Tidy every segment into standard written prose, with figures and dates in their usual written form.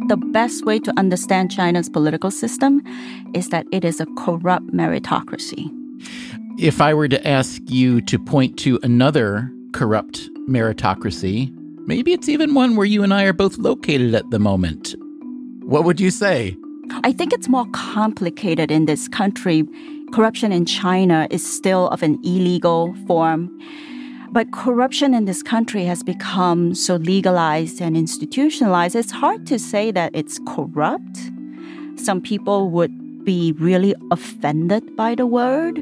The best way to understand China's political system is that it is a corrupt meritocracy. If I were to ask you to point to another corrupt meritocracy, maybe it's even one where you and I are both located at the moment, what would you say? I think it's more complicated in this country. Corruption in China is still of an illegal form. But corruption in this country has become so legalized and institutionalized, it's hard to say that it's corrupt. Some people would be really offended by the word.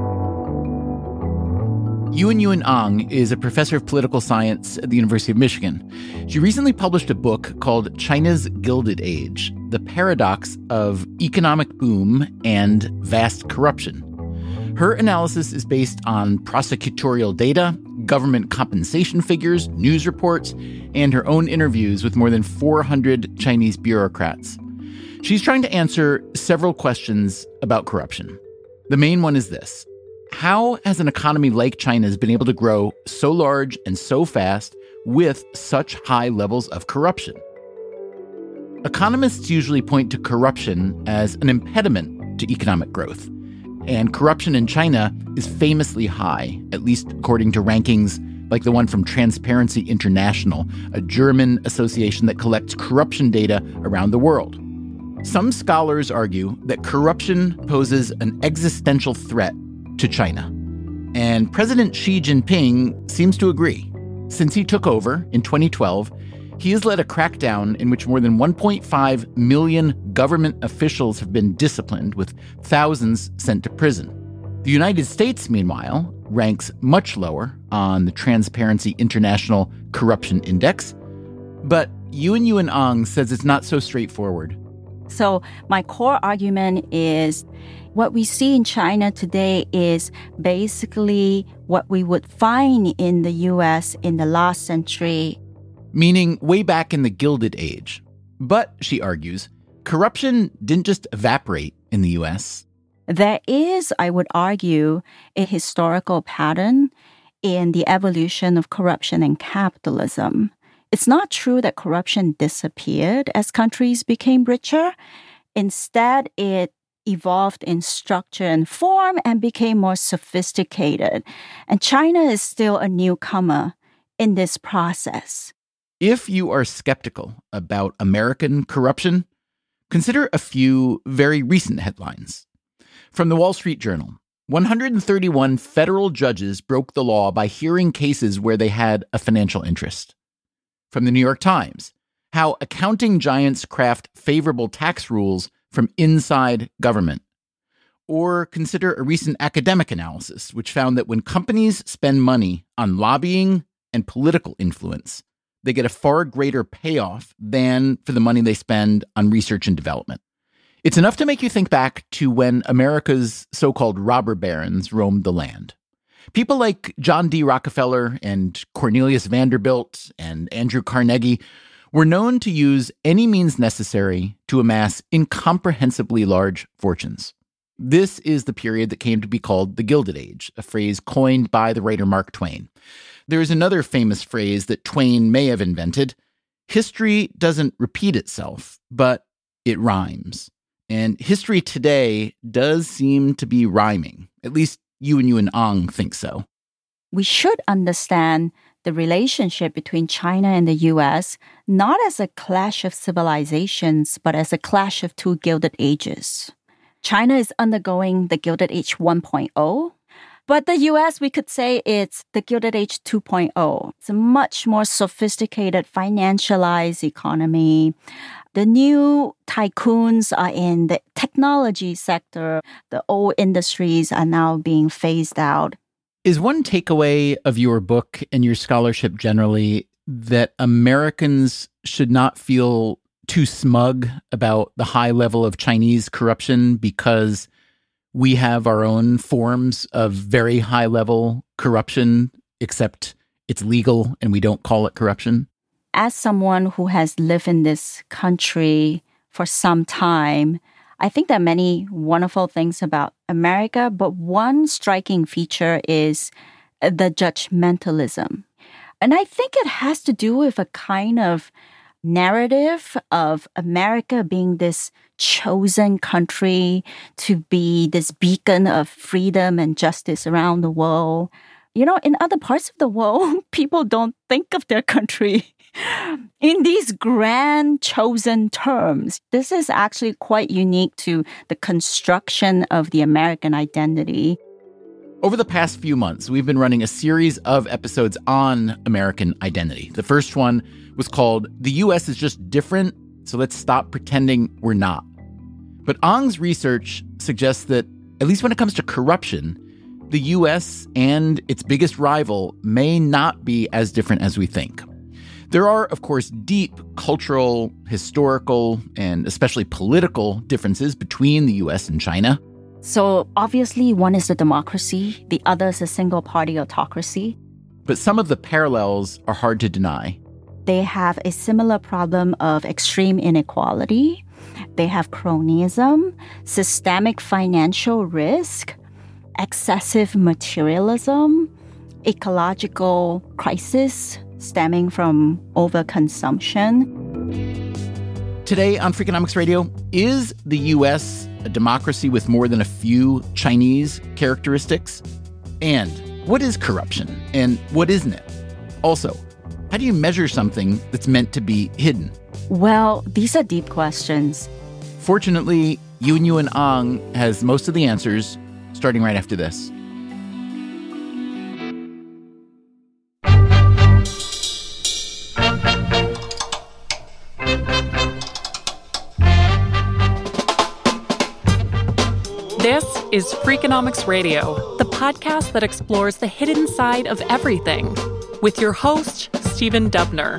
Yuanyuan Ang is a professor of political science at the University of Michigan. She recently published a book called China's Gilded Age, The Paradox of Economic Boom and Vast Corruption. Her analysis is based on prosecutorial data, government compensation figures, news reports, and her own interviews with more than 400 Chinese bureaucrats. She's trying to answer several questions about corruption. The main one is this: how has an economy like China's been able to grow so large and so fast with such high levels of corruption? Economists usually point to corruption as an impediment to economic growth. And corruption in China is famously high, at least according to rankings like the one from Transparency International, a German association that collects corruption data around the world. Some scholars argue that corruption poses an existential threat to China. And President Xi Jinping seems to agree. Since he took over in 2012, he has led a crackdown in which more than 1.5 million government officials have been disciplined, with thousands sent to prison. The United States, meanwhile, ranks much lower on the Transparency International Corruption Index. But Yuanyuan Ang says it's not so straightforward. So my core argument is what we see in China today is basically what we would find in the U.S. in the last century. Meaning way back in the Gilded Age. But, she argues, corruption didn't just evaporate in the U.S. There is, I would argue, a historical pattern in the evolution of corruption and capitalism. It's not true that corruption disappeared as countries became richer. Instead, it evolved in structure and form and became more sophisticated. And China is still a newcomer in this process. If you are skeptical about American corruption, consider a few very recent headlines. From the Wall Street Journal, 131 federal judges broke the law by hearing cases where they had a financial interest. From the New York Times, how accounting giants craft favorable tax rules from inside government. Or consider a recent academic analysis, which found that when companies spend money on lobbying and political influence, they get a far greater payoff than for the money they spend on research and development. It's enough to make you think back to when America's so-called robber barons roamed the land. People like John D. Rockefeller and Cornelius Vanderbilt and Andrew Carnegie were known to use any means necessary to amass incomprehensibly large fortunes. This is the period that came to be called the Gilded Age, a phrase coined by the writer Mark Twain. There is another famous phrase that Twain may have invented: history doesn't repeat itself, but it rhymes. And history today does seem to be rhyming. At least Yuanyuan Ang thinks so. We should understand the relationship between China and the U.S. not as a clash of civilizations, but as a clash of two Gilded Ages. China is undergoing the Gilded Age 1.0. But the U.S., we could say it's the Gilded Age 2.0. It's a much more sophisticated, financialized economy. The new tycoons are in the technology sector. The old industries are now being phased out. Is one takeaway of your book and your scholarship generally that Americans should not feel too smug about the high level of Chinese corruption because we have our own forms of very high-level corruption, except it's legal and we don't call it corruption? As someone who has lived in this country for some time, I think there are many wonderful things about America, but one striking feature is the judgmentalism. And I think it has to do with a kind of narrative of America being this chosen country to be this beacon of freedom and justice around the world. In other parts of the world, people don't think of their country in these grand chosen terms. This is actually quite unique to the construction of the American identity. Over the past few months, we've been running a series of episodes on American identity. The first one was called "The U.S. is Just Different, so let's stop pretending we're not." But Ang's research suggests that, at least when it comes to corruption, the U.S. and its biggest rival may not be as different as we think. There are, of course, deep cultural, historical, and especially political differences between the U.S. and China. So obviously, one is a democracy, the other is a single-party autocracy. But some of the parallels are hard to deny. They have a similar problem of extreme inequality. They have cronyism, systemic financial risk, excessive materialism, ecological crisis stemming from overconsumption. Today on Freakonomics Radio, is the U.S. a democracy with more than a few Chinese characteristics? And what is corruption and what isn't it? Also, how do you measure something that's meant to be hidden? Well, these are deep questions. Fortunately, Yuanyuan Ang has most of the answers, starting right after this. This is Freakonomics Radio, the podcast that explores the hidden side of everything, with your host, Stephen Dubner.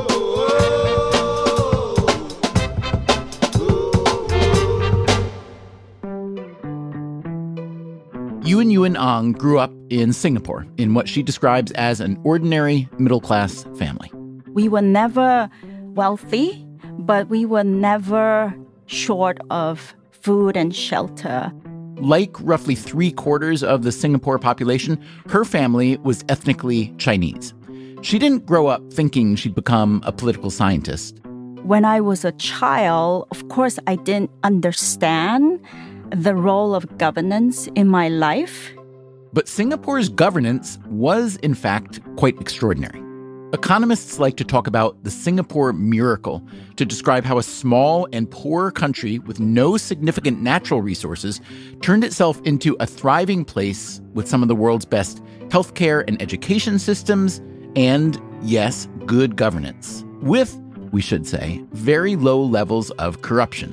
Yuanyuan Ang grew up in Singapore in what she describes as an ordinary middle-class family. We were never wealthy, but we were never short of food and shelter. Like roughly 3/4 of the Singapore population, her family was ethnically Chinese. She didn't grow up thinking she'd become a political scientist. When I was a child, of course, I didn't understand the role of governance in my life. But Singapore's governance was, in fact, quite extraordinary. Economists like to talk about the Singapore miracle to describe how a small and poor country with no significant natural resources turned itself into a thriving place with some of the world's best healthcare and education systems and, yes, good governance, with, we should say, very low levels of corruption.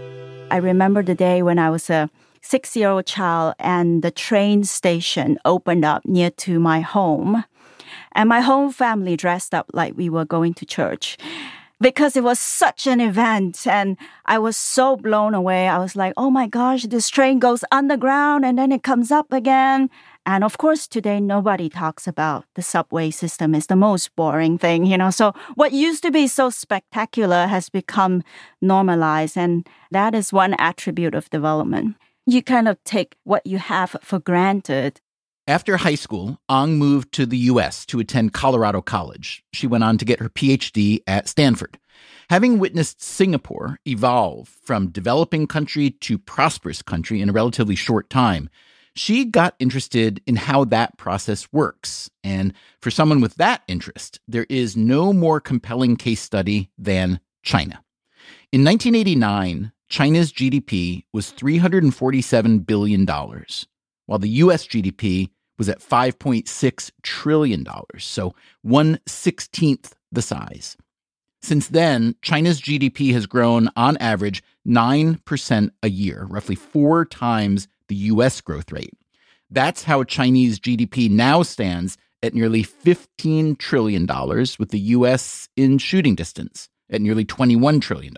I remember the day when I was a 6-year-old child and the train station opened up near to my home. And my whole family dressed up like we were going to church because it was such an event. And I was so blown away. I was like, oh my gosh, this train goes underground and then it comes up again. And of course, today, nobody talks about the subway system. It's the most boring thing, So what used to be so spectacular has become normalized. And that is one attribute of development. You kind of take what you have for granted. After high school, Ang moved to the U.S. to attend Colorado College. She went on to get her Ph.D. at Stanford. Having witnessed Singapore evolve from developing country to prosperous country in a relatively short time, she got interested in how that process works. And for someone with that interest, there is no more compelling case study than China. In 1989, China's GDP was $347 billion, while the U.S. GDP was at $5.6 trillion, so 1/16 the size. Since then, China's GDP has grown on average 9% a year, roughly 4 times the U.S. growth rate. That's how Chinese GDP now stands at nearly $15 trillion, with the U.S. in shooting distance at nearly $21 trillion.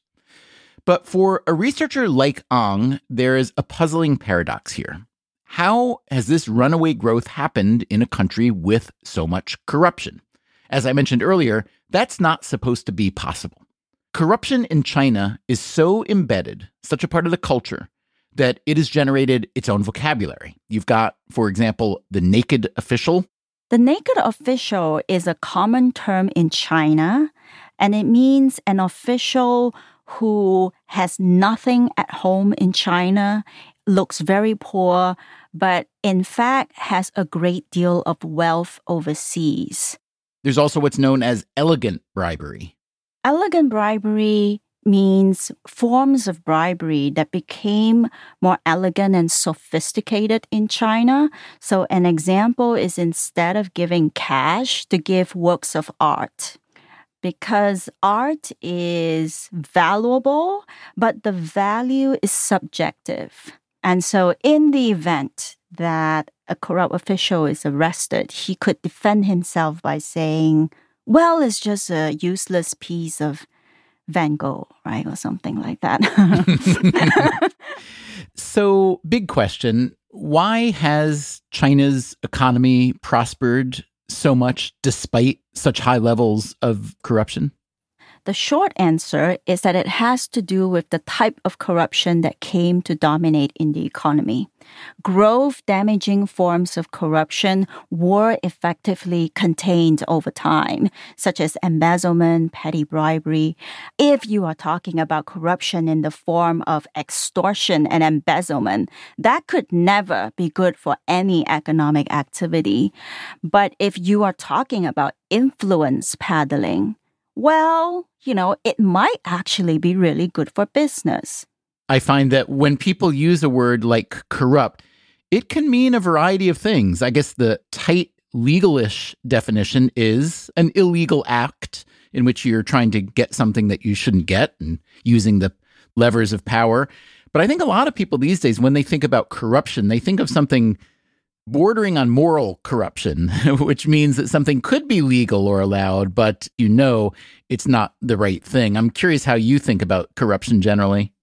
But for a researcher like Ang, there is a puzzling paradox here. How has this runaway growth happened in a country with so much corruption? As I mentioned earlier, that's not supposed to be possible. Corruption in China is so embedded, such a part of the culture, that it has generated its own vocabulary. You've got, for example, the naked official. The naked official is a common term in China, And it means an official who has nothing at home in China, looks very poor, but in fact has a great deal of wealth overseas. There's also what's known as elegant bribery. Elegant bribery means forms of bribery that became more elegant and sophisticated in China. So an example is instead of giving cash, to give works of art. Because art is valuable, but the value is subjective. And so in the event that a corrupt official is arrested, he could defend himself by saying, well, it's just a useless piece of Van Gogh, right? Or something like that. So, big question. Why has China's economy prospered so much despite such high levels of corruption? The short answer is that it has to do with the type of corruption that came to dominate in the economy. Growth-damaging forms of corruption were effectively contained over time, such as embezzlement, petty bribery. If you are talking about corruption in the form of extortion and embezzlement, that could never be good for any economic activity. But if you are talking about influence peddling, well, it might actually be really good for business. I find that when people use a word like corrupt, it can mean a variety of things. I guess the tight legalish definition is an illegal act in which you're trying to get something that you shouldn't get and using the levers of power. But I think a lot of people these days, when they think about corruption, they think of something bordering on moral corruption, which means that something could be legal or allowed, but it's not the right thing. I'm curious how you think about corruption generally.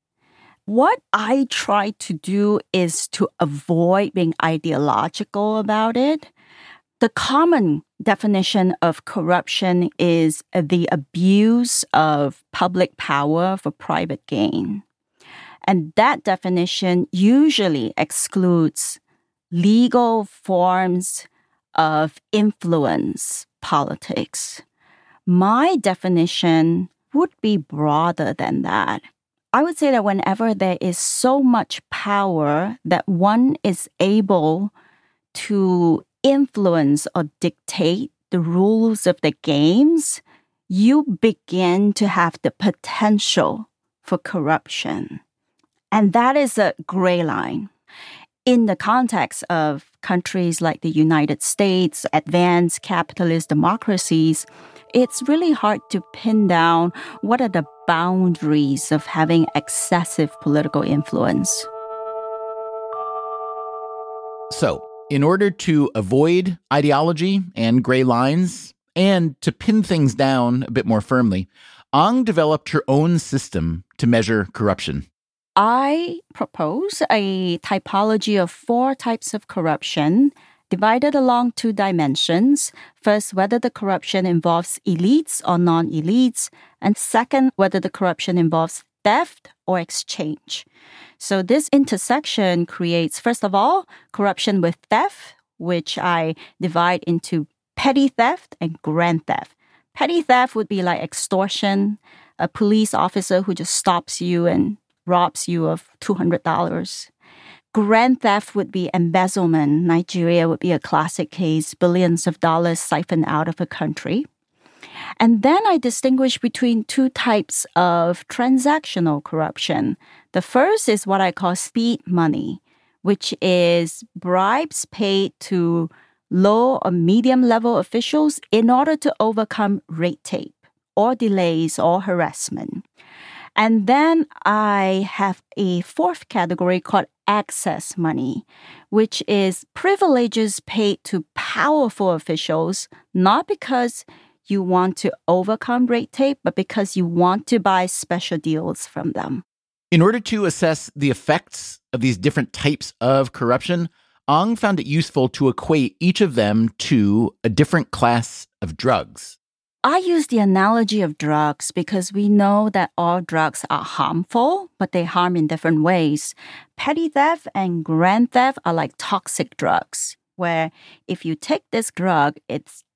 What I try to do is to avoid being ideological about it. The common definition of corruption is the abuse of public power for private gain. And that definition usually excludes legal forms of influence politics. My definition would be broader than that. I would say that whenever there is so much power that one is able to influence or dictate the rules of the games, you begin to have the potential for corruption. And that is a gray line. In the context of countries like the United States, advanced capitalist democracies, it's really hard to pin down what are the boundaries of having excessive political influence. So, in order to avoid ideology and gray lines, and to pin things down a bit more firmly, Ang developed her own system to measure corruption. I propose a typology of 4 types of corruption divided along 2 dimensions. First, whether the corruption involves elites or non-elites. And second, whether the corruption involves theft or exchange. So this intersection creates, first of all, corruption with theft, which I divide into petty theft and grand theft. Petty theft would be like extortion, a police officer who just stops you and robs you of $200. Grand theft would be embezzlement. Nigeria would be a classic case, billions of dollars siphoned out of a country. And then I distinguish between 2 types of transactional corruption. The first is what I call speed money, which is bribes paid to low or medium level officials in order to overcome red tape or delays or harassment. And then I have a 4th category called access money, which is privileges paid to powerful officials, not because you want to overcome red tape, but because you want to buy special deals from them. In order to assess the effects of these different types of corruption, Ang found it useful to equate each of them to a different class of drugs. I use the analogy of drugs because we know that all drugs are harmful, but they harm in different ways. Petty theft and grand theft are like toxic drugs, where if you take this drug, it's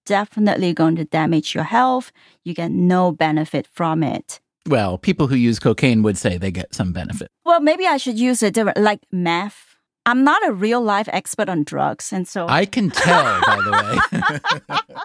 definitely going to damage your health. You get no benefit from it. Well, people who use cocaine would say they get some benefit. Well, maybe I should use a different, like meth. I'm not a real life expert on drugs, and so... I can tell, by the way.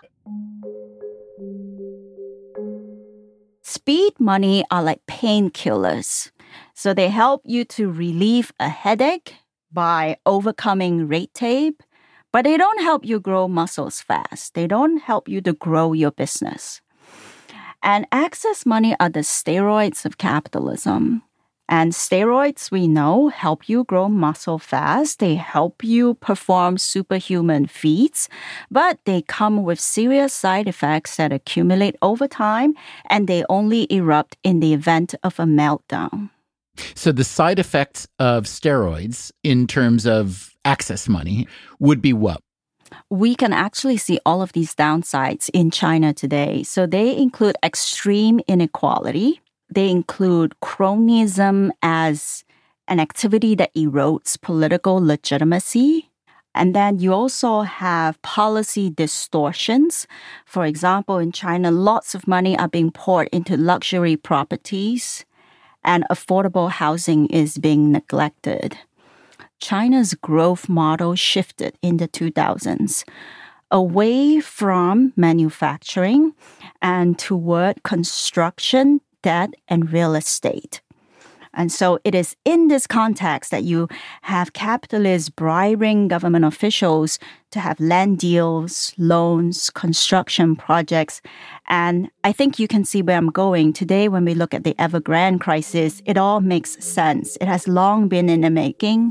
Speed money are like painkillers. So they help you to relieve a headache by overcoming red tape, but they don't help you grow muscles fast. They don't help you to grow your business. And access money are the steroids of capitalism. And steroids, we know, help you grow muscle fast. They help you perform superhuman feats, but they come with serious side effects that accumulate over time, and they only erupt in the event of a meltdown. So the side effects of steroids in terms of access money would be what? We can actually see all of these downsides in China today. So they include extreme inequality. They include cronyism as an activity that erodes political legitimacy. And then you also have policy distortions. For example, in China, lots of money are being poured into luxury properties, and affordable housing is being neglected. China's growth model shifted in the 2000s away from manufacturing and toward construction, debt, and real estate. And so it is in this context that you have capitalists bribing government officials to have land deals, loans, construction projects. And I think you can see where I'm going. Today, when we look at the Evergrande crisis, it all makes sense. It has long been in the making.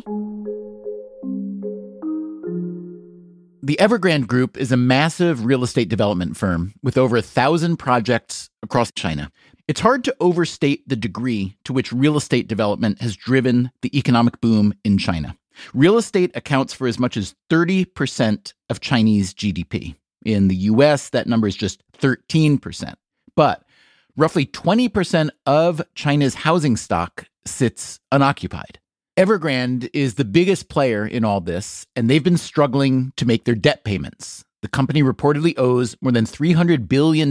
The Evergrande Group is a massive real estate development firm with over 1,000 projects across China. It's hard to overstate the degree to which real estate development has driven the economic boom in China. Real estate accounts for as much as 30% of Chinese GDP. In the US, that number is just 13%. But roughly 20% of China's housing stock sits unoccupied. Evergrande is the biggest player in all this, and they've been struggling to make their debt payments. The company reportedly owes more than $300 billion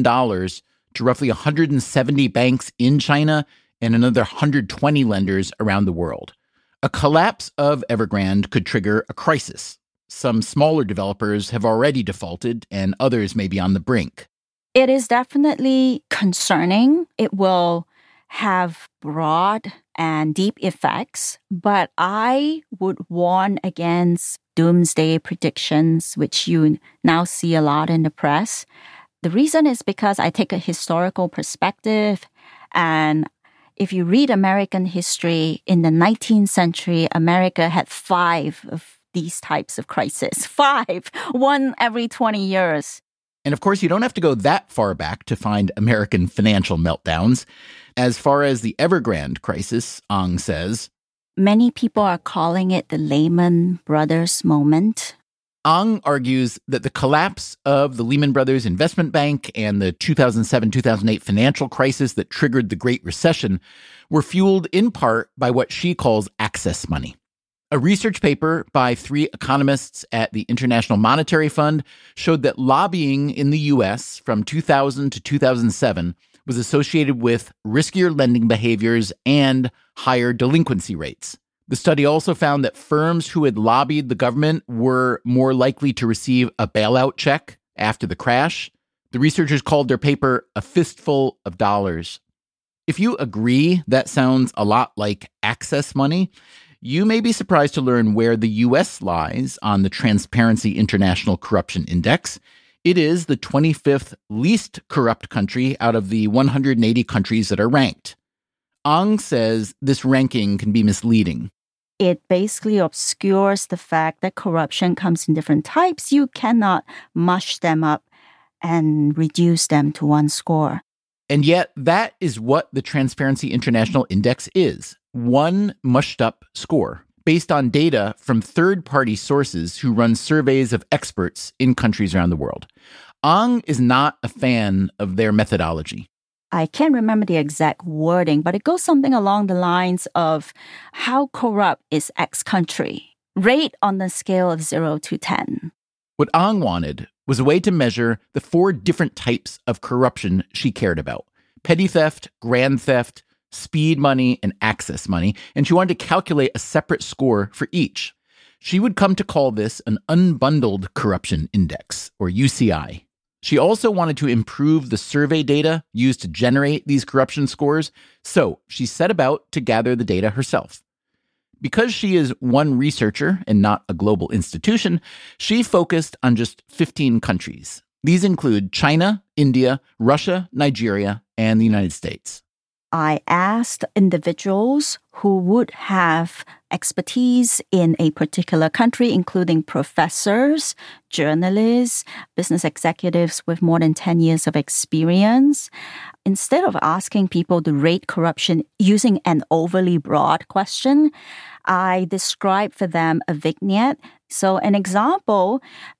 to roughly 170 banks in China and another 120 lenders around the world. A collapse of Evergrande could trigger a crisis. Some smaller developers have already defaulted, and others may be on the brink. It is definitely concerning. It will have broad and deep effects, but I would warn against doomsday predictions, which you now see a lot in the press. The reason is because I take a historical perspective, and if you read American history, in the 19th century, America had 5 of these types of crises. 5, one every 20 years. And of course, you don't have to go that far back to find American financial meltdowns. As far as the Evergrande crisis, Ang says, many people are calling it the Lehman Brothers moment. Ang argues that the collapse of the Lehman Brothers Investment Bank and the 2007-2008 financial crisis that triggered the Great Recession were fueled in part by what she calls access money. A research paper by 3 economists at the International Monetary Fund showed that lobbying in the U.S. from 2000 to 2007 was associated with riskier lending behaviors and higher delinquency rates. The study also found that firms who had lobbied the government were more likely to receive a bailout check after the crash. The researchers called their paper a fistful of dollars. If you agree that sounds a lot like access money, you may be surprised to learn where the U.S. lies on the Transparency International Corruption Index. It is the 25th least corrupt country out of the 180 countries that are ranked. Ang says this ranking can be misleading. It basically obscures the fact that corruption comes in different types. You cannot mush them up and reduce them to one score. And yet, that is what the Transparency International Index is. One mushed up score based on data from third-party sources who run surveys of experts in countries around the world. Ang is not a fan of their methodology. I can't remember the exact wording, but it goes something along the lines of how corrupt is X country? Rate on the scale of 0 to 10. What Ang wanted was a way to measure the 4 different types of corruption she cared about: petty theft, grand theft, speed money, and access money, and she wanted to calculate a separate score for each. She would come to call this an unbundled corruption index, or UCI. She also wanted to improve the survey data used to generate these corruption scores, so she set about to gather the data herself. Because she is one researcher and not a global institution, she focused on just 15 countries. These include China, India, Russia, Nigeria, and the United States. I asked individuals who would have expertise in a particular country, including professors, journalists, business executives with more than 10 years of experience. Instead of asking people to rate corruption using an overly broad question, I described for them a vignette. So an example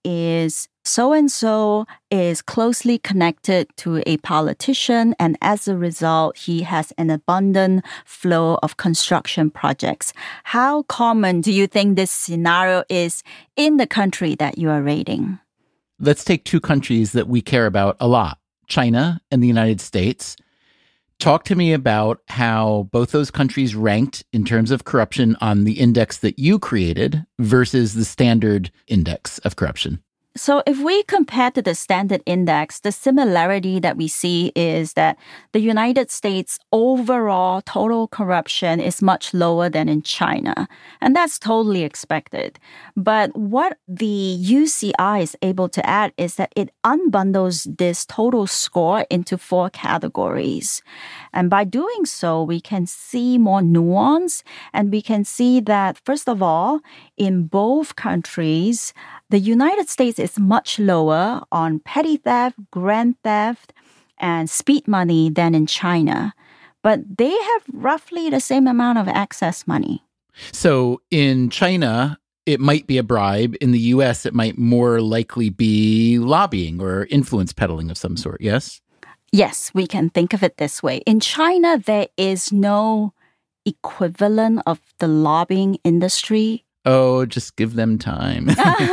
is so-and-so is closely connected to a politician, and as a result, he has an abundant flow of construction projects. How common do you think this scenario is in the country that you are rating? Let's take 2 countries that we care about a lot, China and the United States. Talk to me about how both those countries ranked in terms of corruption on the index that you created versus the standard index of corruption. So if we compare to the standard index, the similarity that we see is that the United States overall total corruption is much lower than in China. And that's totally expected. But what the UCI is able to add is that it unbundles this total score into 4 categories. And by doing so, we can see more nuance, and we can see that, first of all, in both countries, the United States is much lower on petty theft, grand theft, and speed money than in China. But they have roughly the same amount of excess money. So in China, it might be a bribe. In the US, it might more likely be lobbying or influence peddling of some sort, yes? Yes, we can think of it this way. In China, there is no equivalent of the lobbying industry. Oh, just give them time.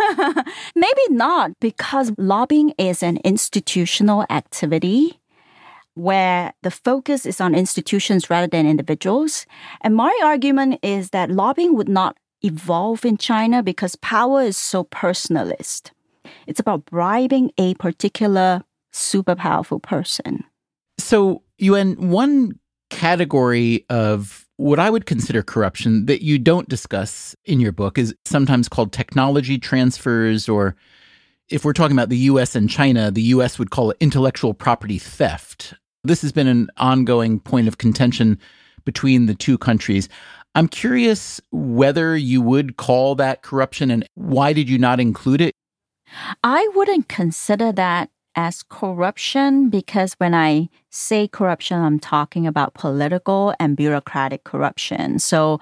Maybe not, because lobbying is an institutional activity where the focus is on institutions rather than individuals. And my argument is that lobbying would not evolve in China because power is so personalist. It's about bribing a particular super powerful person. So, Yuen, one category of what I would consider corruption that you don't discuss in your book is sometimes called technology transfers, or if we're talking about the US and China, the US would call it intellectual property theft. This has been an ongoing point of contention between the 2 countries. I'm curious whether you would call that corruption, and why did you not include it? I wouldn't consider that as corruption, because when I say corruption, I'm talking about political and bureaucratic corruption. So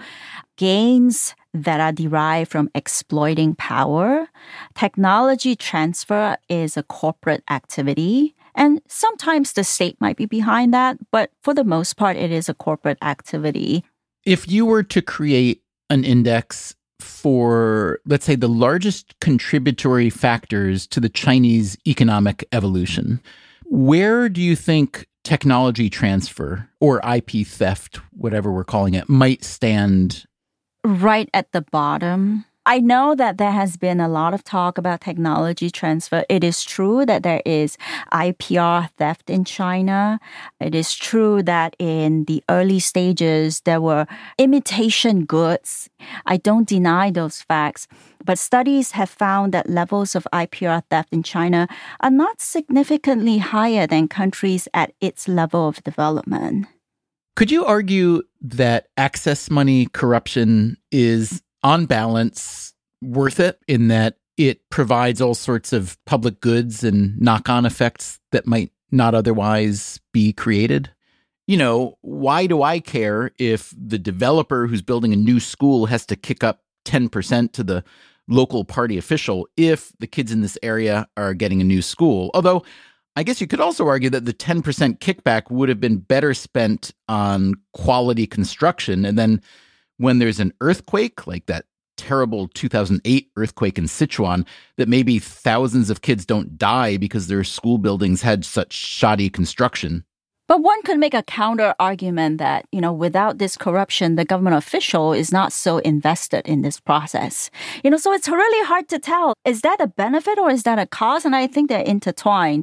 gains that are derived from exploiting power. Technology transfer is a corporate activity, and sometimes the state might be behind that, but for the most part, it is a corporate activity. If you were to create an index for, let's say, the largest contributory factors to the Chinese economic evolution, where do you think technology transfer or IP theft, whatever we're calling it, might stand? Right at the bottom. I know that there has been a lot of talk about technology transfer. It is true that there is IPR theft in China. It is true that in the early stages, there were imitation goods. I don't deny those facts. But studies have found that levels of IPR theft in China are not significantly higher than countries at its level of development. Could you argue that access money corruption is, on balance, worth it in that it provides all sorts of public goods and knock-on effects that might not otherwise be created? You know, why do I care if the developer who's building a new school has to kick up 10% to the local party official if the kids in this area are getting a new school? Although, I guess you could also argue that the 10% kickback would have been better spent on quality construction, and then when there's an earthquake, like that terrible 2008 earthquake in Sichuan that maybe thousands of kids don't die because their school buildings had such shoddy construction. But one could make a counter argument that, without this corruption, the government official is not so invested in this process. So it's really hard to tell. Is that a benefit or is that a cost? And I think they're intertwined.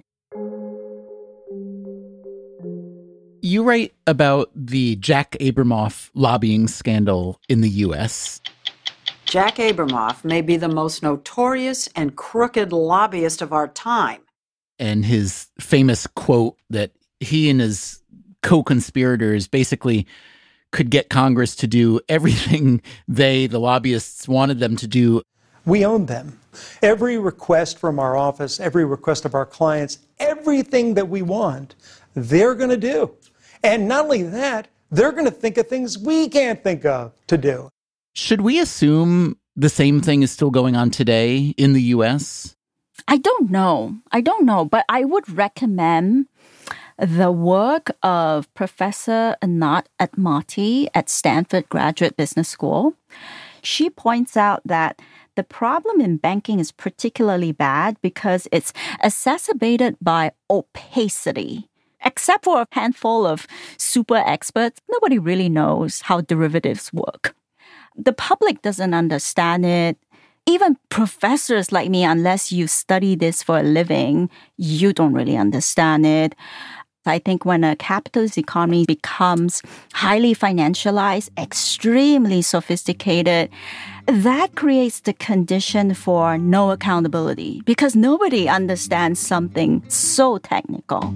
You write about the Jack Abramoff lobbying scandal in the U.S. Jack Abramoff may be the most notorious and crooked lobbyist of our time. And his famous quote that he and his co-conspirators basically could get Congress to do everything the lobbyists, wanted them to do. We own them. Every request from our office, every request of our clients, everything that we want, they're going to do. And not only that, they're going to think of things we can't think of to do. Should we assume the same thing is still going on today in the U.S.? I don't know, but I would recommend the work of Professor Anat Admati at Stanford Graduate Business School. She points out that the problem in banking is particularly bad because it's exacerbated by opacity. Except for a handful of super experts, nobody really knows how derivatives work. The public doesn't understand it. Even professors like me, unless you study this for a living, you don't really understand it. I think when a capitalist economy becomes highly financialized, extremely sophisticated, that creates the condition for no accountability because nobody understands something so technical.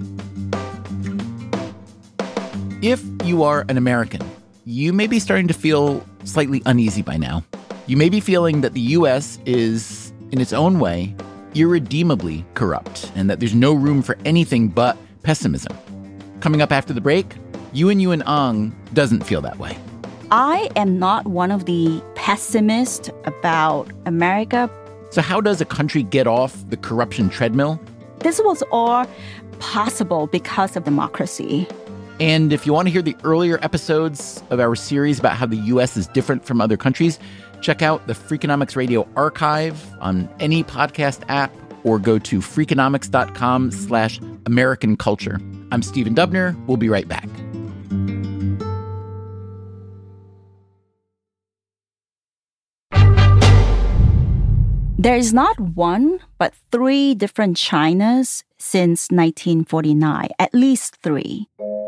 If you are an American, you may be starting to feel slightly uneasy by now. You may be feeling that the U.S. is, in its own way, irredeemably corrupt and that there's no room for anything but pessimism. Coming up after the break, Yuan Ang doesn't feel that way. I am not one of the pessimists about America. So how does a country get off the corruption treadmill? This was all possible because of democracy. And if you want to hear the earlier episodes of our series about how the U.S. is different from other countries, check out the Freakonomics Radio archive on any podcast app or go to freakonomics.com/American culture. I'm Stephen Dubner. We'll be right back. There is not one, but 3 different Chinas since 1949, at least 3.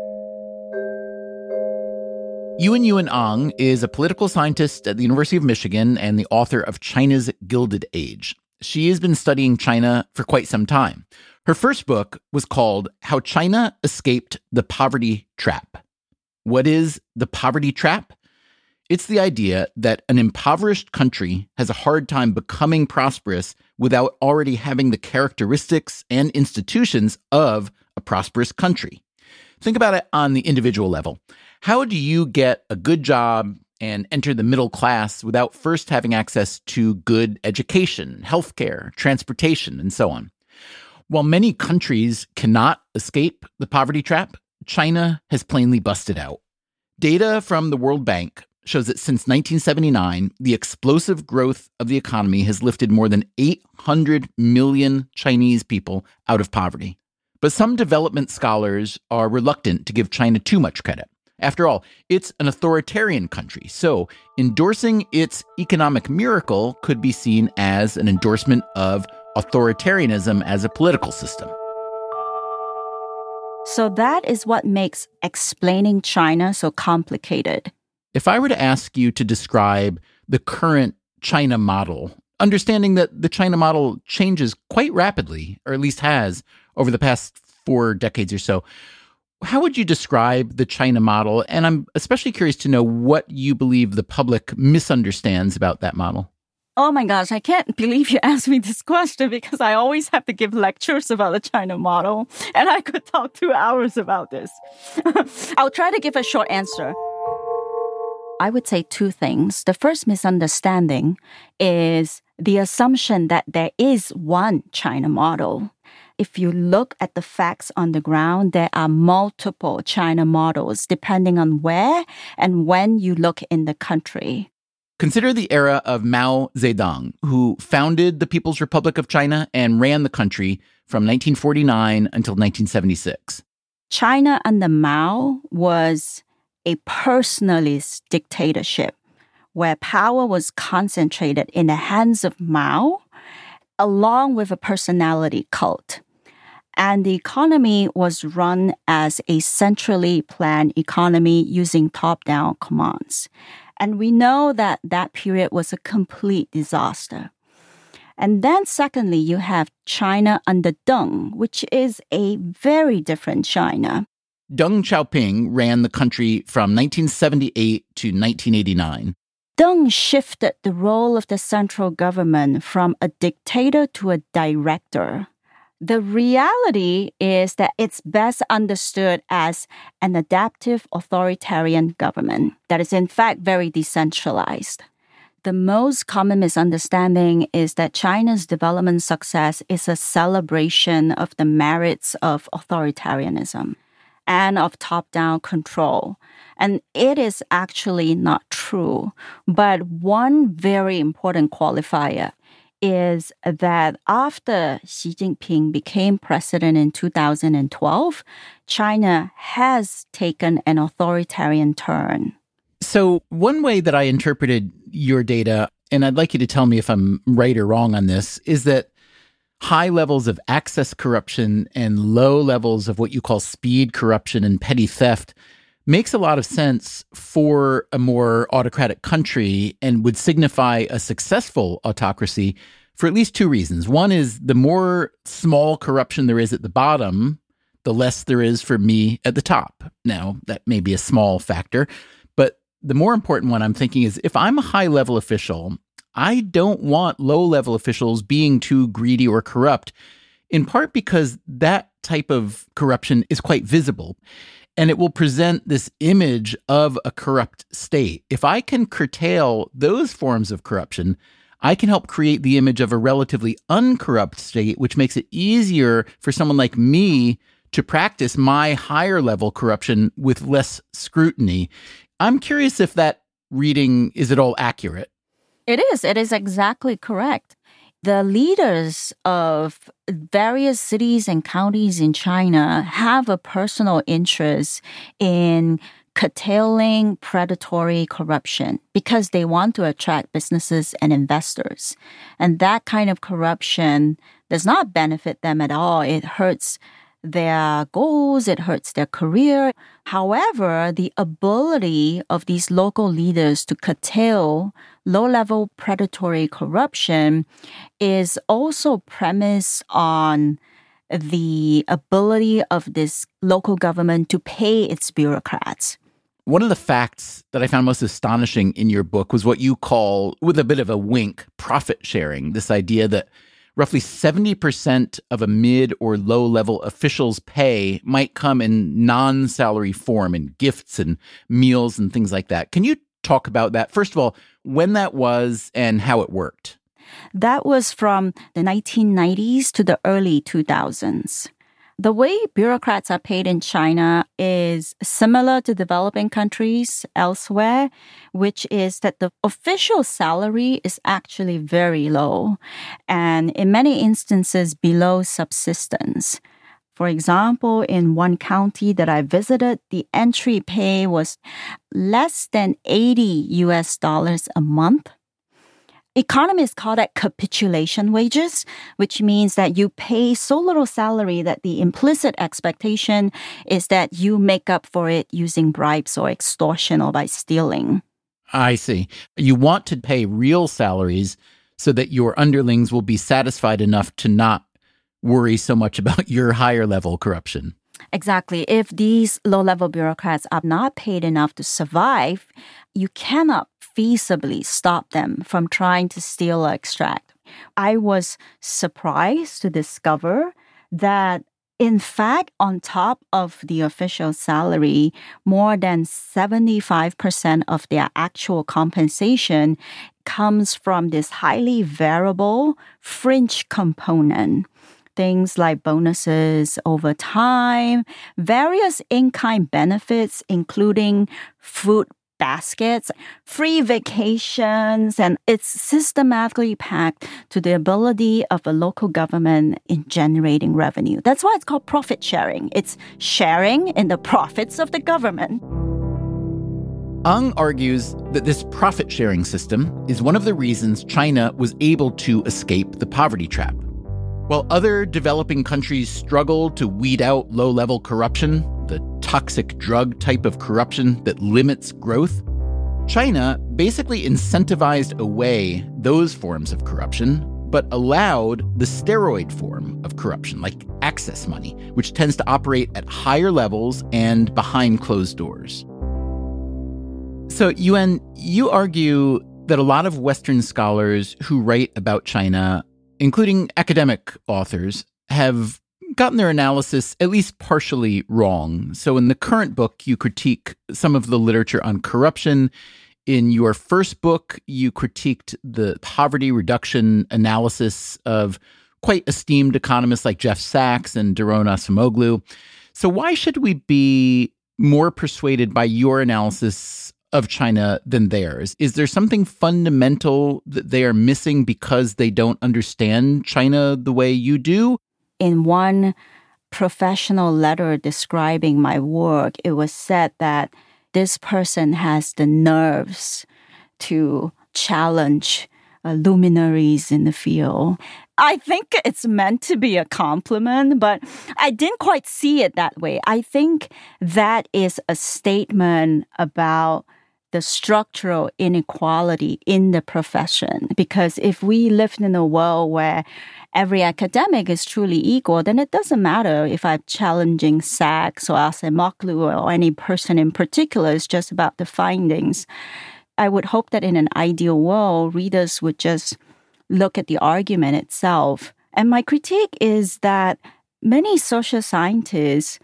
Yuan Ang is a political scientist at the University of Michigan and the author of China's Gilded Age. She has been studying China for quite some time. Her first book was called How China Escaped the Poverty Trap. What is the poverty trap? It's the idea that an impoverished country has a hard time becoming prosperous without already having the characteristics and institutions of a prosperous country. Think about it on the individual level. How do you get a good job and enter the middle class without first having access to good education, healthcare, transportation, and so on? While many countries cannot escape the poverty trap, China has plainly busted out. Data from the World Bank shows that since 1979, the explosive growth of the economy has lifted more than 800 million Chinese people out of poverty. But some development scholars are reluctant to give China too much credit. After all, it's an authoritarian country, so endorsing its economic miracle could be seen as an endorsement of authoritarianism as a political system. So that is what makes explaining China so complicated. If I were to ask you to describe the current China model, understanding that the China model changes quite rapidly, or at least has over the past 4 decades or so, how would you describe the China model? And I'm especially curious to know what you believe the public misunderstands about that model. Oh my gosh, I can't believe you asked me this question because I always have to give lectures about the China model, and I could talk 2 hours about this. I'll try to give a short answer. I would say 2 things. The first misunderstanding is the assumption that there is one China model. If you look at the facts on the ground, there are multiple China models depending on where and when you look in the country. Consider the era of Mao Zedong, who founded the People's Republic of China and ran the country from 1949 until 1976. China under Mao was a personalist dictatorship where power was concentrated in the hands of Mao, along with a personality cult. And the economy was run as a centrally planned economy using top-down commands. And we know that that period was a complete disaster. And then secondly, you have China under Deng, which is a very different China. Deng Xiaoping ran the country from 1978 to 1989. Deng shifted the role of the central government from a dictator to a director. The reality is that it's best understood as an adaptive authoritarian government that is in fact very decentralized. The most common misunderstanding is that China's development success is a celebration of the merits of authoritarianism and of top-down control. And it is actually not true. But one very important qualifier is that after Xi Jinping became president in 2012, China has taken an authoritarian turn. So one way that I interpreted your data, and I'd like you to tell me if I'm right or wrong on this, is that high levels of access corruption and low levels of what you call speed corruption and petty theft makes a lot of sense for a more autocratic country and would signify a successful autocracy for at least two reasons. One is the more small corruption there is at the bottom, the less there is for me at the top. Now, that may be a small factor, but the more important one I'm thinking is if I'm a high-level official, I don't want low-level officials being too greedy or corrupt, in part because that type of corruption is quite visible. And it will present this image of a corrupt state. If I can curtail those forms of corruption, I can help create the image of a relatively uncorrupt state, which makes it easier for someone like me to practice my higher level corruption with less scrutiny. I'm curious if that reading is at all accurate. It is. It is exactly correct. The leaders of various cities and counties in China have a personal interest in curtailing predatory corruption because they want to attract businesses and investors. And that kind of corruption does not benefit them at all. It hurts their goals, it hurts their career. However, the ability of these local leaders to curtail low-level predatory corruption is also premised on the ability of this local government to pay its bureaucrats. One of the facts that I found most astonishing in your book was what you call, with a bit of a wink, profit sharing, this idea that roughly 70% of a mid or low-level official's pay might come in non-salary form, in gifts and meals and things like that. Can you talk about that? First of all, when that was and how it worked. That was from the 1990s to the early 2000s. The way bureaucrats are paid in China is similar to developing countries elsewhere, which is that the official salary is actually very low and in many instances below subsistence. For example, in one county that I visited, the entry pay was less than $80 a month. Economists call that capitulation wages, which means that you pay so little salary that the implicit expectation is that you make up for it using bribes or extortion or by stealing. I see. You want to pay real salaries so that your underlings will be satisfied enough to not worry so much about your higher level corruption. Exactly. If these low-level bureaucrats are not paid enough to survive, you cannot feasibly stop them from trying to steal or extract. I was surprised to discover that, in fact, on top of the official salary, more than 75% of their actual compensation comes from this highly variable fringe component. Things like bonuses over time, various in-kind benefits, including food baskets, free vacations, and it's systematically packed to the ability of a local government in generating revenue. That's why it's called profit sharing. It's sharing in the profits of the government. Ang argues that this profit-sharing system is one of the reasons China was able to escape the poverty trap. While other developing countries struggle to weed out low-level corruption, the toxic drug type of corruption that limits growth, China basically incentivized away those forms of corruption, but allowed the steroid form of corruption, like access money, which tends to operate at higher levels and behind closed doors. So, Yuan, you argue that a lot of Western scholars who write about China, including academic authors, have gotten their analysis at least partially wrong. So in the current book, you critique some of the literature on corruption. In your first book, you critiqued the poverty reduction analysis of quite esteemed economists like Jeff Sachs and Daron Acemoglu. So why should we be more persuaded by your analysis of China than theirs? Is there something fundamental that they are missing because they don't understand China the way you do? In one professional letter describing my work, it was said that this person has the nerves to challenge luminaries in the field. I think it's meant to be a compliment, but I didn't quite see it that way. I think that is a statement about the structural inequality in the profession. Because if we lived in a world where every academic is truly equal, then it doesn't matter if I'm challenging Sachs or Acemoglu or any person in particular. It's just about the findings. I would hope that in an ideal world, readers would just look at the argument itself. And my critique is that many social scientists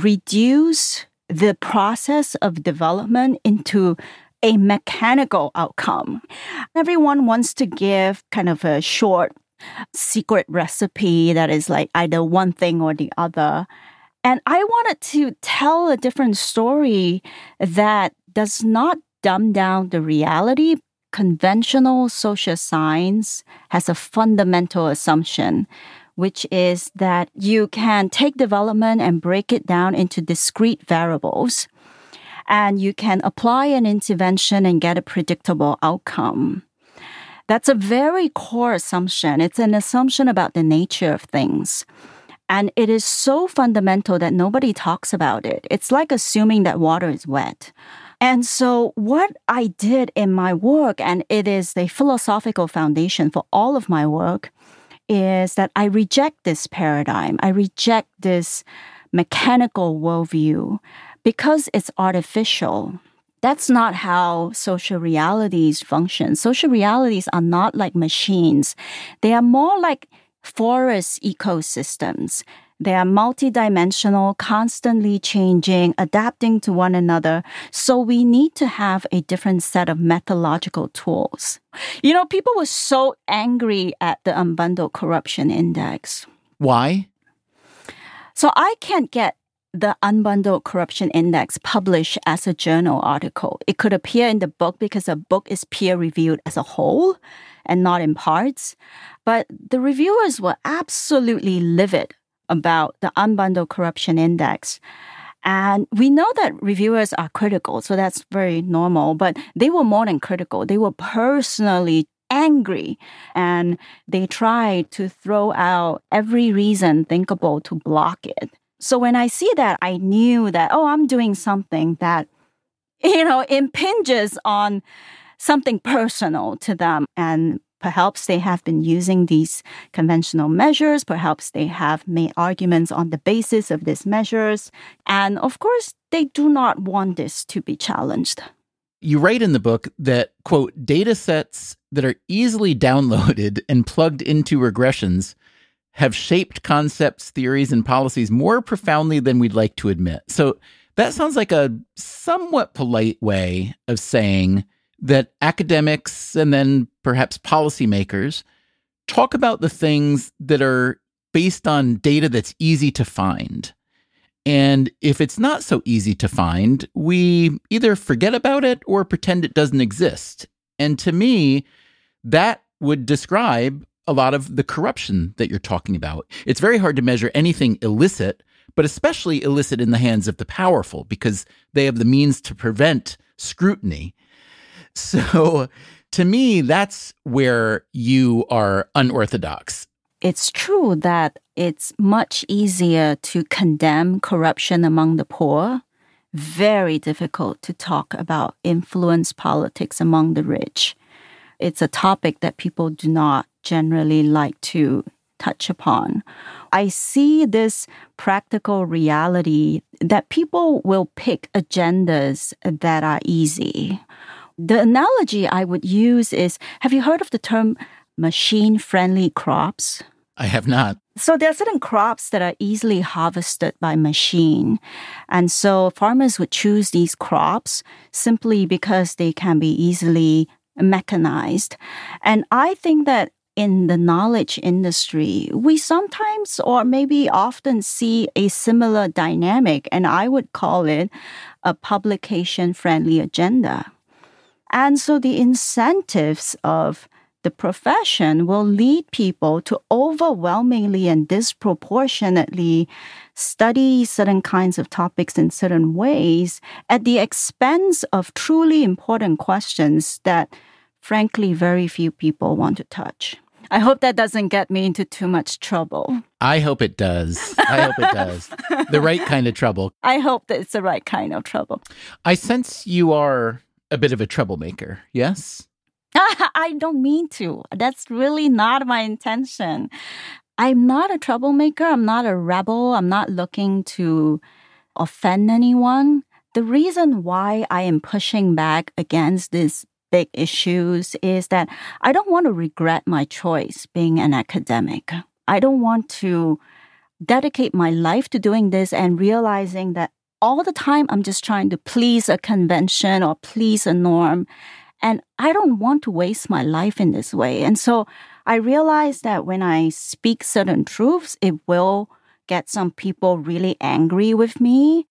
reduce the process of development into a mechanical outcome. Everyone wants to give kind of a short secret recipe that is like either one thing or the other. And I wanted to tell a different story that does not dumb down the reality. Conventional social science has a fundamental assumption, which is that you can take development and break it down into discrete variables, and you can apply an intervention and get a predictable outcome. That's a very core assumption. It's an assumption about the nature of things. And it is so fundamental that nobody talks about it. It's like assuming that water is wet. And so what I did in my work, and it is the philosophical foundation for all of my work, is that I reject this paradigm. I reject this mechanical worldview because it's artificial. That's not how social realities function. Social realities are not like machines. They are more like forest ecosystems. They are multidimensional, constantly changing, adapting to one another. So we need to have a different set of methodological tools. You know, people were so angry at the Unbundled Corruption Index. Why? So I can't get the Unbundled Corruption Index published as a journal article. It could appear in the book because a book is peer-reviewed as a whole and not in parts. But the reviewers were absolutely livid about the Unbundled Corruption Index. And we know that reviewers are critical, so that's very normal. But they were more than critical. They were personally angry, and they tried to throw out every reason thinkable to block it. So when I see that, I knew that, I'm doing something that, impinges on something personal to them. And perhaps they have been using these conventional measures. Perhaps they have made arguments on the basis of these measures. And of course, they do not want this to be challenged. You write in the book that, quote, data sets that are easily downloaded and plugged into regressions have shaped concepts, theories, and policies more profoundly than we'd like to admit. So that sounds like a somewhat polite way of saying that academics and then perhaps policymakers talk about the things that are based on data that's easy to find. And if it's not so easy to find, we either forget about it or pretend it doesn't exist. And to me, that would describe a lot of the corruption that you're talking about. It's very hard to measure anything illicit, but especially illicit in the hands of the powerful because they have the means to prevent scrutiny. So to me, that's where you are unorthodox. It's true that it's much easier to condemn corruption among the poor. Very difficult to talk about influence politics among the rich. It's a topic that people do not generally like to touch upon. I see this practical reality that people will pick agendas that are easy. The analogy I would use is, have you heard of the term machine-friendly crops? I have not. So there are certain crops that are easily harvested by machine. And so farmers would choose these crops simply because they can be easily mechanized. And I think that in the knowledge industry, we sometimes or maybe often see a similar dynamic, and I would call it a publication-friendly agenda. And so the incentives of the profession will lead people to overwhelmingly and disproportionately study certain kinds of topics in certain ways at the expense of truly important questions that, frankly, very few people want to touch. I hope that doesn't get me into too much trouble. I hope it does. I hope it does. The right kind of trouble. I hope that it's the right kind of trouble. I sense you are a bit of a troublemaker, yes? I don't mean to. That's really not my intention. I'm not a troublemaker. I'm not a rebel. I'm not looking to offend anyone. The reason why I am pushing back against these big issues is that I don't want to regret my choice being an academic. I don't want to dedicate my life to doing this and realizing that all the time I'm just trying to please a convention or please a norm. And I don't want to waste my life in this way. And so I realize that when I speak certain truths, it will get some people really angry with me.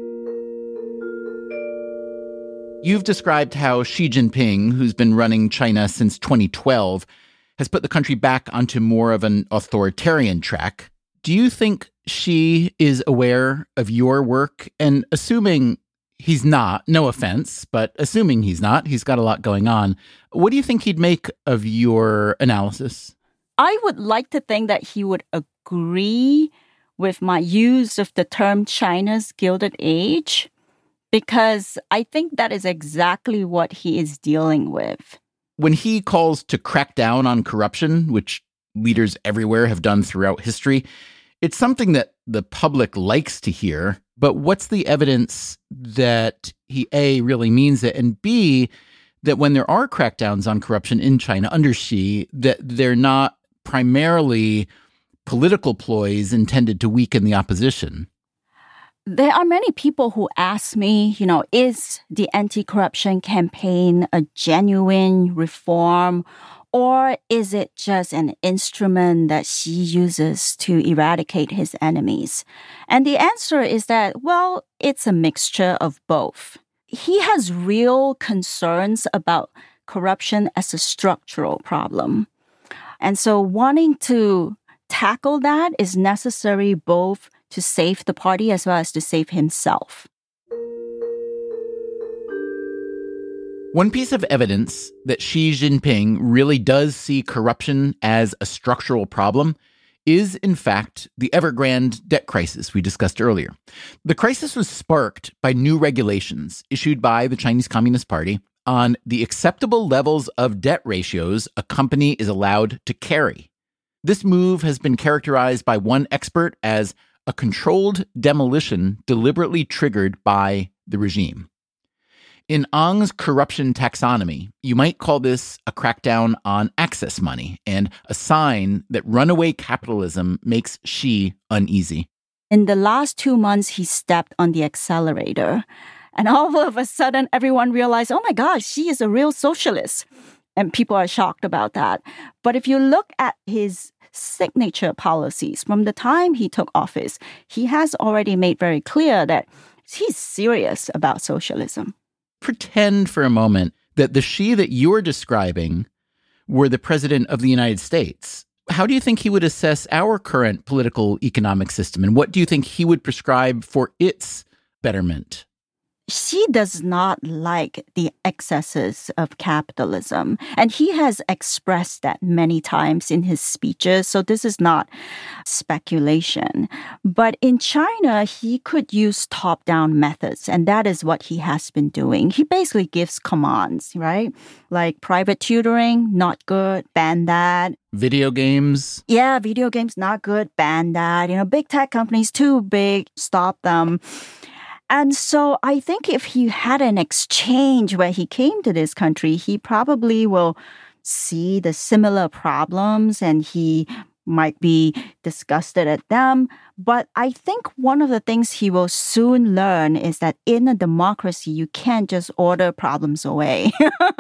You've described how Xi Jinping, who's been running China since 2012, has put the country back onto more of an authoritarian track. Do you think Xi is aware of your work? And assuming he's not, no offense, but assuming he's not, he's got a lot going on. What do you think he'd make of your analysis? I would like to think that he would agree with my use of the term China's Gilded Age, because I think that is exactly what he is dealing with. When he calls to crack down on corruption, which leaders everywhere have done throughout history, it's something that the public likes to hear. But what's the evidence that he, A, really means it, and B, that when there are crackdowns on corruption in China under Xi, that they're not primarily political ploys intended to weaken the opposition? There are many people who ask me, is the anti-corruption campaign a genuine reform, or is it just an instrument that Xi uses to eradicate his enemies? And the answer is that, well, it's a mixture of both. He has real concerns about corruption as a structural problem. And so wanting to tackle that is necessary both to save the party as well as to save himself. One piece of evidence that Xi Jinping really does see corruption as a structural problem is, in fact, the Evergrande debt crisis we discussed earlier. The crisis was sparked by new regulations issued by the Chinese Communist Party on the acceptable levels of debt ratios a company is allowed to carry. This move has been characterized by one expert as a controlled demolition deliberately triggered by the regime. In Ang's corruption taxonomy, you might call this a crackdown on access money and a sign that runaway capitalism makes Xi uneasy. In the last 2 months, he stepped on the accelerator. And all of a sudden, everyone realized, oh my gosh, Xi is a real socialist. And people are shocked about that. But if you look at his signature policies. From the time he took office, he has already made very clear that he's serious about socialism. Pretend for a moment that the Xi that you're describing were the president of the United States. How do you think he would assess our current political economic system? And what do you think he would prescribe for its betterment? Xi does not like the excesses of capitalism, and he has expressed that many times in his speeches, so this is not speculation. But in China, he could use top-down methods, and that is what he has been doing. He basically gives commands, right? Like private tutoring, not good, ban that. Video games? Yeah, video games, not good, ban that. Big tech companies, too big, stop them. And so I think if he had an exchange where he came to this country, he probably will see the similar problems and he might be disgusted at them. But I think one of the things he will soon learn is that in a democracy, you can't just order problems away.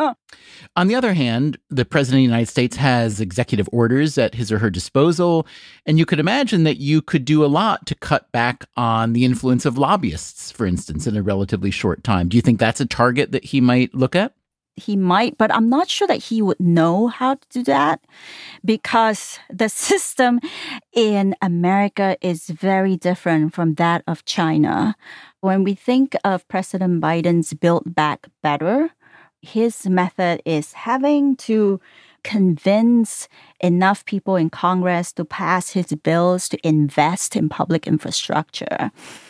On the other hand, the president of the United States has executive orders at his or her disposal, and you could imagine that you could do a lot to cut back on the influence of lobbyists, for instance, in a relatively short time. Do you think that's a target that he might look at? He might, but I'm not sure that he would know how to do that because the system in America is very different from that of China. When we think of President Biden's Build Back Better, his method is having to convince enough people in Congress to pass his bills to invest in public infrastructure.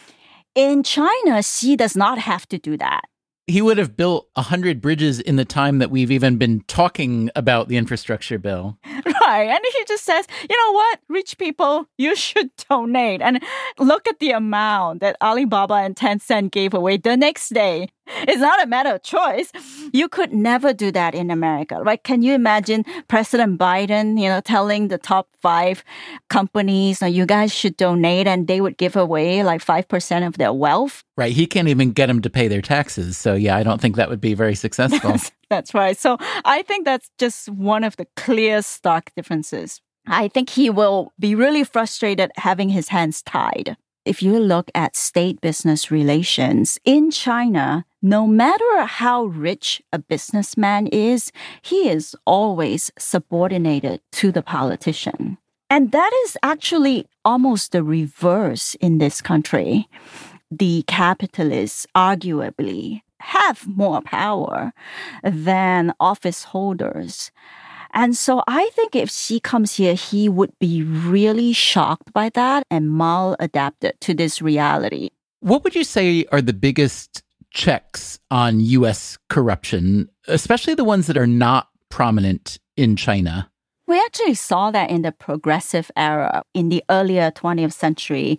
In China, Xi does not have to do that. He would have built 100 bridges in the time that we've even been talking about the infrastructure bill. Right. And he just says, you know what, rich people, you should donate. And look at the amount that Alibaba and Tencent gave away the next day. It's not a matter of choice. You could never do that in America, right? Can you imagine President Biden, telling the top 5 companies, you guys should donate, and they would give away like 5% of their wealth? Right. He can't even get them to pay their taxes. So, yeah, I don't think that would be very successful. That's right. So I think that's just one of the clear stark differences. I think he will be really frustrated having his hands tied. If you look at state-business relations in China, no matter how rich a businessman is, he is always subordinated to the politician. And that is actually almost the reverse in this country. The capitalists arguably have more power than office holders. And so I think if Xi comes here, he would be really shocked by that and maladapted to this reality. What would you say are the biggest checks on U.S. corruption, especially the ones that are not prominent in China? We actually saw that in the progressive era in the earlier 20th century.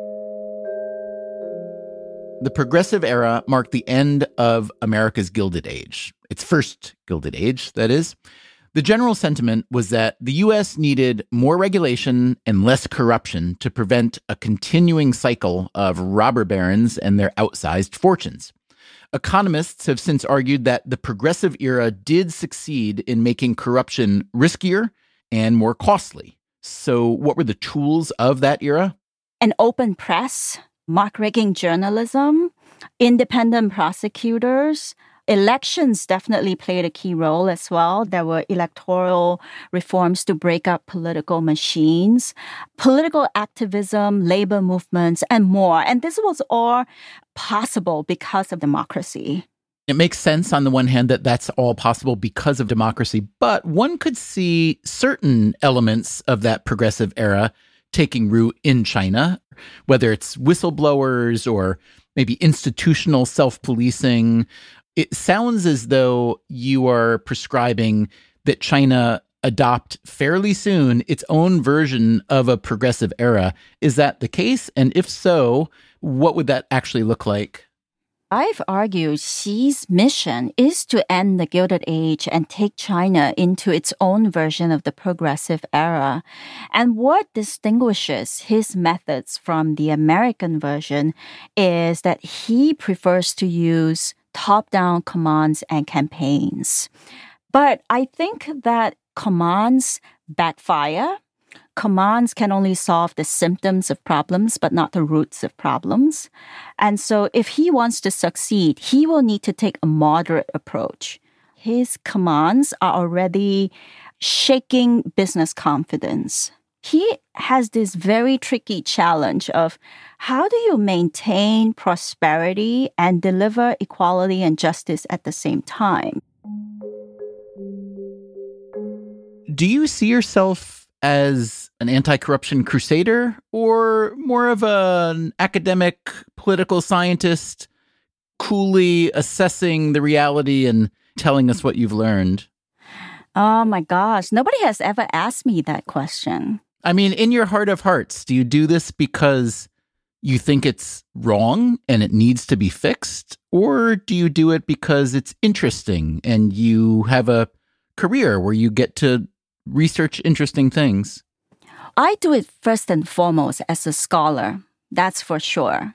The progressive era marked the end of America's Gilded Age, its first Gilded Age, that is. The general sentiment was that the U.S. needed more regulation and less corruption to prevent a continuing cycle of robber barons and their outsized fortunes. Economists have since argued that the progressive era did succeed in making corruption riskier and more costly. So what were the tools of that era? An open press, muckraking journalism, independent prosecutors. Elections definitely played a key role as well. There were electoral reforms to break up political machines, political activism, labor movements, and more. And this was all possible because of democracy. It makes sense on the one hand that that's all possible because of democracy, but one could see certain elements of that progressive era taking root in China, whether it's whistleblowers or maybe institutional self-policing. It sounds as though you are prescribing that China adopt fairly soon its own version of a progressive era. Is that the case? And if so, what would that actually look like? I've argued Xi's mission is to end the Gilded Age and take China into its own version of the progressive era. And what distinguishes his methods from the American version is that he prefers to use top-down commands and campaigns. But I think that commands backfire. commands can only solve the symptoms of problems, but not the roots of problems. And so if he wants to succeed, he will need to take a moderate approach. His commands are already shaking business confidence. He has this very tricky challenge of how do you maintain prosperity and deliver equality and justice at the same time? Do you see yourself as an anti-corruption crusader or more of an academic political scientist coolly assessing the reality and telling us what you've learned? Oh my gosh, nobody has ever asked me that question. I mean, in your heart of hearts, do you do this because you think it's wrong and it needs to be fixed? Or do you do it because it's interesting and you have a career where you get to research interesting things? I do it first and foremost as a scholar, that's for sure.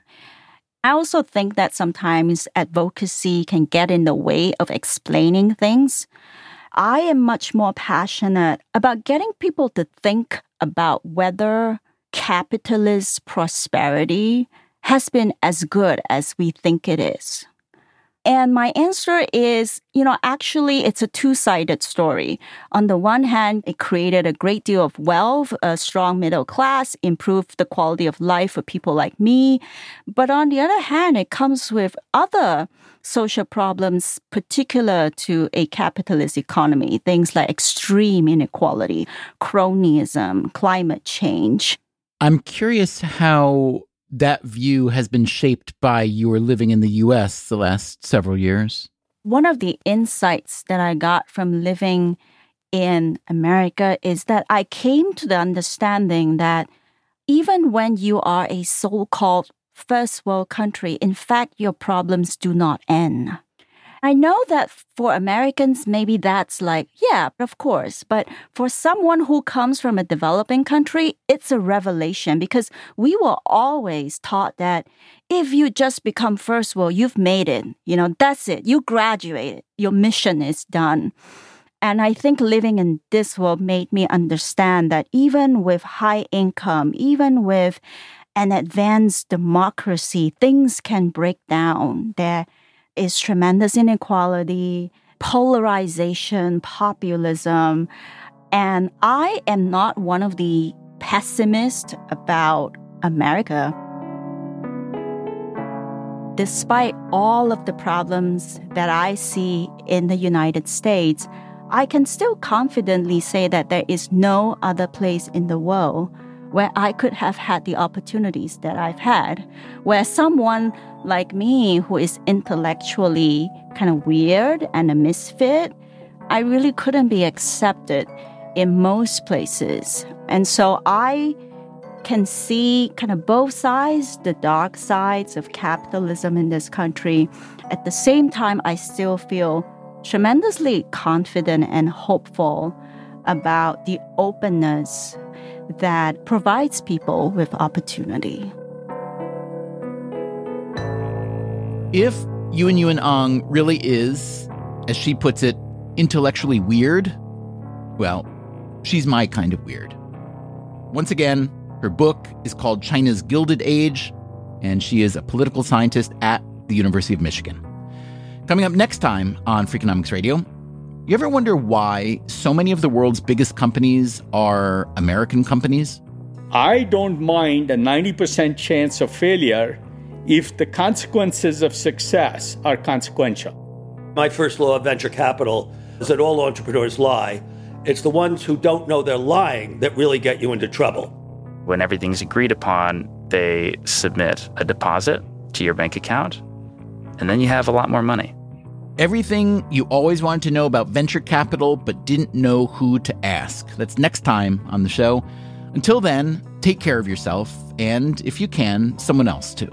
I also think that sometimes advocacy can get in the way of explaining things. I am much more passionate about getting people to think about whether capitalist prosperity has been as good as we think it is. And my answer is, actually it's a two-sided story. On the one hand, it created a great deal of wealth, a strong middle class, improved the quality of life for people like me. But on the other hand, it comes with other social problems particular to a capitalist economy, things like extreme inequality, cronyism, climate change. I'm curious how that view has been shaped by your living in the U.S. the last several years. One of the insights that I got from living in America is that I came to the understanding that even when you are a so-called first world country, in fact, your problems do not end. I know that for Americans, maybe that's like, yeah, of course. But for someone who comes from a developing country, it's a revelation because we were always taught that if you just become first world, you've made it. That's it. You graduated. Your mission is done. And I think living in this world made me understand that even with high income, even with an advanced democracy, things can break down. There is tremendous inequality, polarization, populism. And I am not one of the pessimists about America. Despite all of the problems that I see in the United States, I can still confidently say that there is no other place in the world where I could have had the opportunities that I've had, where someone like me who is intellectually kind of weird and a misfit, I really couldn't be accepted in most places. And so I can see kind of both sides, the dark sides of capitalism in this country. At the same time, I still feel tremendously confident and hopeful about the openness that provides people with opportunity. If Yuen Ong really is, as she puts it, intellectually weird, well, she's my kind of weird. Once again, her book is called China's Gilded Age, and she is a political scientist at the University of Michigan. Coming up next time on Freakonomics Radio, you ever wonder why so many of the world's biggest companies are American companies? I don't mind a 90% chance of failure if the consequences of success are consequential. My first law of venture capital is that all entrepreneurs lie. It's the ones who don't know they're lying that really get you into trouble. When everything's agreed upon, they submit a deposit to your bank account, and then you have a lot more money. Everything you always wanted to know about venture capital but didn't know who to ask. That's next time on the show. Until then, take care of yourself, and if you can, someone else too.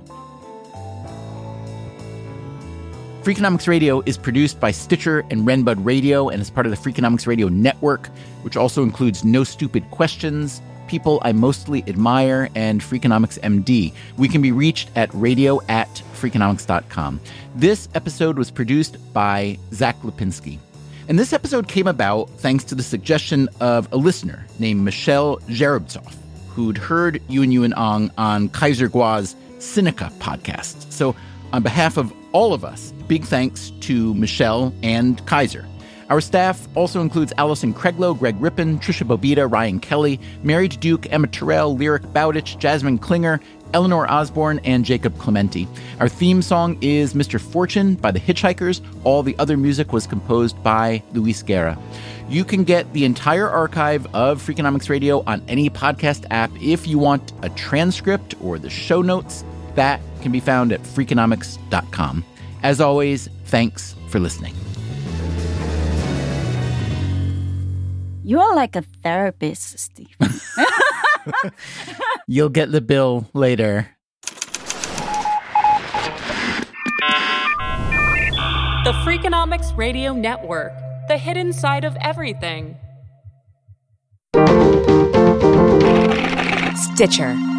Freakonomics Radio is produced by Stitcher and Renbud Radio and is part of the Freakonomics Radio Network, which also includes No Stupid Questions, People I Mostly Admire, and Freakonomics MD. We can be reached at radio@freakonomics.com. This episode was produced by Zach Lipinski. And this episode came about thanks to the suggestion of a listener named Michelle Zherubtsov, who'd heard Yun Ong on Kaiser Kuo's Sinica podcast. So on behalf of all of us, big thanks to Michelle and Kaiser. Our staff also includes Allison Craiglow, Greg Rippin, Trisha Bobita, Ryan Kelly, Mary Duke, Emma Terrell, Lyric Bowditch, Jasmine Klinger, Eleanor Osborne, and Jacob Clementi. Our theme song is Mr. Fortune by the Hitchhikers. All the other music was composed by Luis Guerra. You can get the entire archive of Freakonomics Radio on any podcast app. If you want a transcript or the show notes, that can be found at Freakonomics.com. As always, thanks for listening. You are like a therapist, Steve. You'll get the bill later. The Freakonomics Radio Network, the hidden side of everything. Stitcher.